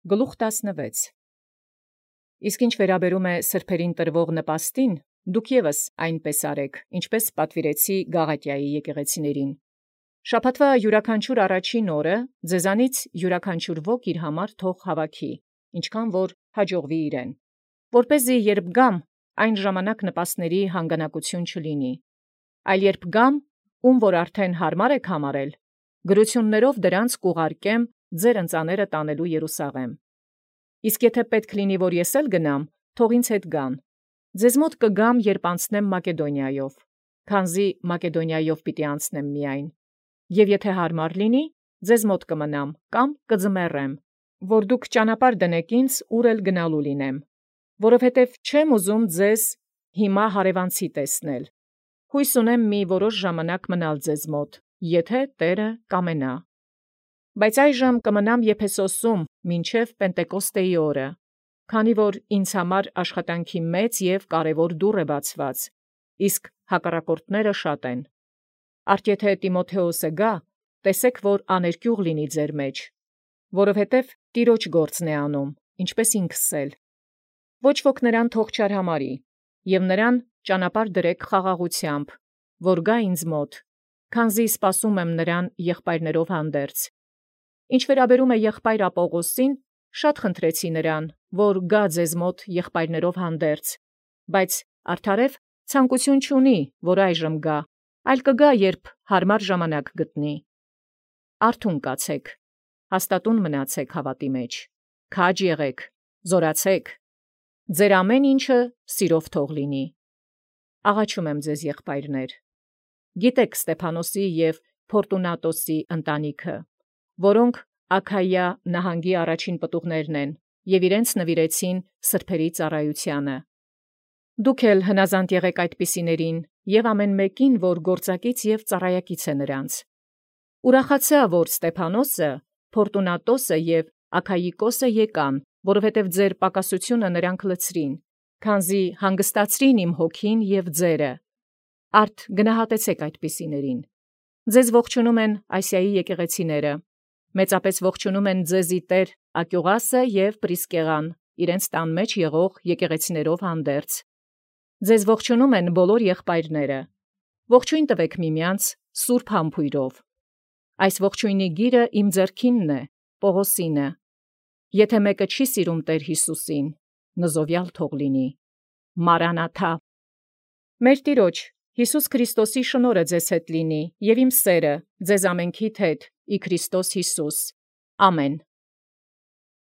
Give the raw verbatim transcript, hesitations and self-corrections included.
Գլուխ տասնվեց Իսկ ինչ վերաբերում է սրբերին տրվող նպաստին, դուք ևս այնպես արեք, ինչպես պատվիրեցի Գաղատիայի եկեղեցիներին։ Շաբաթվա յուրաքանչյուր առաջին օրը ձեզանից յուրաքանչյուր ոք իր համար թող հավաքի, ինչքան որ հաջողվի իրեն, որպեսզի երբ գամ, այն ժամանակ նպաստների հանգանակություն չլինի, այլ երբ գամ, ում որ արդեն հարմար եք համարել, գրություններով դրանց կուղարկեմ ձեր ընծաները տանելու Երուսաղեմ։ Իսկ եթե պետք լինի, որ ես էլ գնամ, թող ինձ հետ գան։ Ձեզ մոտ կգամ, երբ անցնեմ Մակեդոնիայով, քանզի Մակեդոնիայով պիտի անցնեմ միայն, և եթե հարմար լինի, ձեզ մոտ կմնամ կամ կձմեռեմ, որ դուք ճանապարհ դնեք ինձ, ուր էլ գնալու լինեմ, որովհետև չեմ ուզում ձեզ հիմա հարևանցի տեսնել։ Հույս ունեմ մի որոշ ժամանակ մնալ ձեզ մոտ, եթե Տէրը կամենա։ Բայց այժմ կմնամ Եփեսոսում մինչև Պենտեկոստեի օրը, քանի որ ինձ համար աշխատանքի մեծ և կարևոր դուռ է բացված, իսկ հակառակորդները շատ են։ Արդ եթե Տիմոթեոսը գա, տեսեք, որ աներկյուղ լինի ձեր մեջ, որովհետև Տիրոջ գործն է անում, ինչպես ինքս էլ։ Ոչ ոք նրան թող չարհամարի, և նրան ճանապարհ դրեք խաղաղությամբ, որ գա ինձ մոտ, քանզի սպասում եմ նրան եղբայրներով հանդերձ։ Ինչ վերաբերում է եղբայր Ապողոսին, շատ խնդրեցի նրան, որ գա ձեզ մոտ եղբայրներով հանդերձ, բայց արդարև ցանկություն չունի, որ այժմ գա, այլ կգա, երբ հարմար ժամանակ գտնի։ Արթուն կացեք, հաստատուն մնացեք հավատի մեջ, քաջ եղեք, զորացեք, ձեր ամեն ինչը սիրով թող լինի։ Աղաչում եմ ձեզ եղբայրներ։ Գիտեք Ստեփանոսի և Փորտունատոսի ընտանիքը, որոնք Աքայիա նահանգի առաջին պտուղներն են, և իրենց նվիրեցին սրբերի ծառայությանը։ Դուք էլ հնազանդ եղեք այդպիսիներին և ամեն մեկին, որ գործակից և ծառայակից է նրանց։ Ուրախացա, որ Ստեփանոսը, Փորտունատոսը և Աքայիկոսը եկան, որովհետև ձեր պակասությունը նրանք լցրին, քանզի հանգստացրին իմ հոգին և ձերը։ Արդ գնահատեցեք այդպիսիներին։ Ձեզ ողջունում են Ասիայի եկեղեցիները, մեծապես ողջունում են ձեզի Տեր Ակյուղասը և Պրիսկեղան, իրենց տան մեջ եղող եկեղեցիներով հանդերձ։ Ձեզ ողջունում են բոլոր եղբայրները։ Ողջույն տվեք միմյանց սուրբ համբույրով։ Այս ողջույնի գիրը իմ ձեռքինն է, Պողոսինը։ Եթե մեկը չի սիրում Տեր Հիսուսին, նզովյալ թող լինի։ Մարանաթա։ Մեր Տիրոջ Հիսուս Քրիստոսի շնորհը ձեզ հետ լինի, և իմ սերը ձեզ ամենքիդ հետ ի Քրիստոս Հիսուս։ Ամեն։